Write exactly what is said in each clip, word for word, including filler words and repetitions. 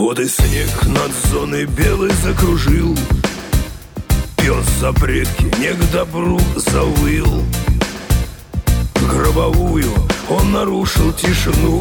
Вот и снег над зоной белой закружил, пес за предки не к добру завыл. Гробовую он нарушил тишину.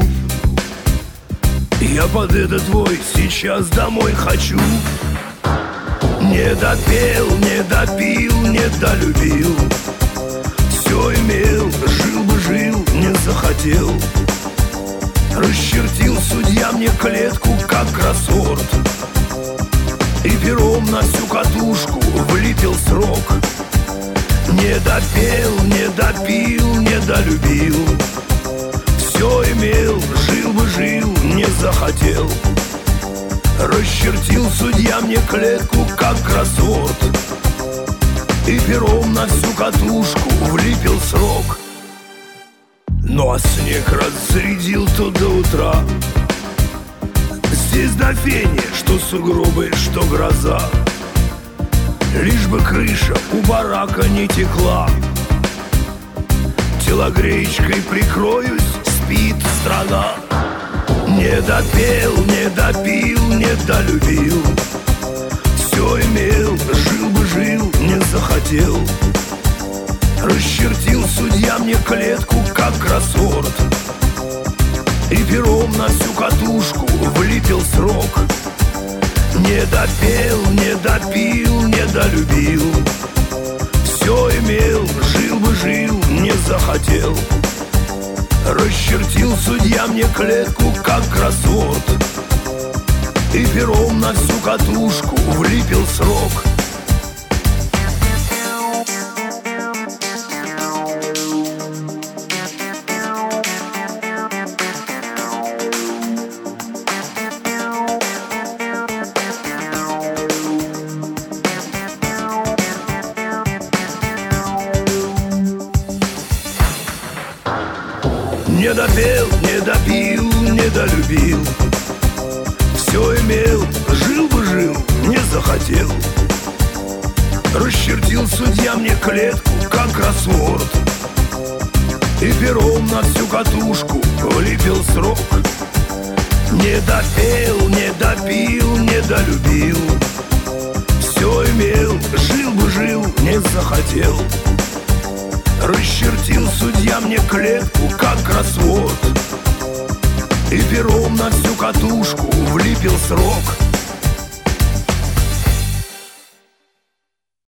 Я под этот твой сейчас домой хочу. Не допел, не допил, не долюбил. Все имел, жил бы жил, не захотел. Расчертил судья мне клетку, как кроссворд, и пером на всю катушку влепил срок. Не допел, не допил, не долюбил. Все имел, жил бы жил, не захотел. Расчертил судья мне клетку, как кроссворд, и пером на всю катушку влепил срок. Ну а снег разрядил то до утра. Здесь до фени, что сугробы, что гроза. Лишь бы крыша у барака не текла. Телогреечкой прикроюсь, спит страна. Не допел, не допил, не долюбил. Все имел, жил бы жил, не захотел. Расчертил судья мне клетку, как кроссворд, и пером на всю катушку влепил срок. Не допел, не допил, не долюбил. Все имел, жил бы жил, не захотел. Расчертил судья мне клетку, как кроссворд, и пером на всю катушку влепил срок. Не допел, не допил, не долюбил. Все имел, жил бы жил, не захотел. Расчертил судья мне клетку, как кроссворд, и пером на всю катушку влепил срок. Не допел, не допил, не долюбил. Все имел, жил бы жил, не захотел. Расчертил судья мне клетку, как кроссворд, и пером на всю катушку влепил срок.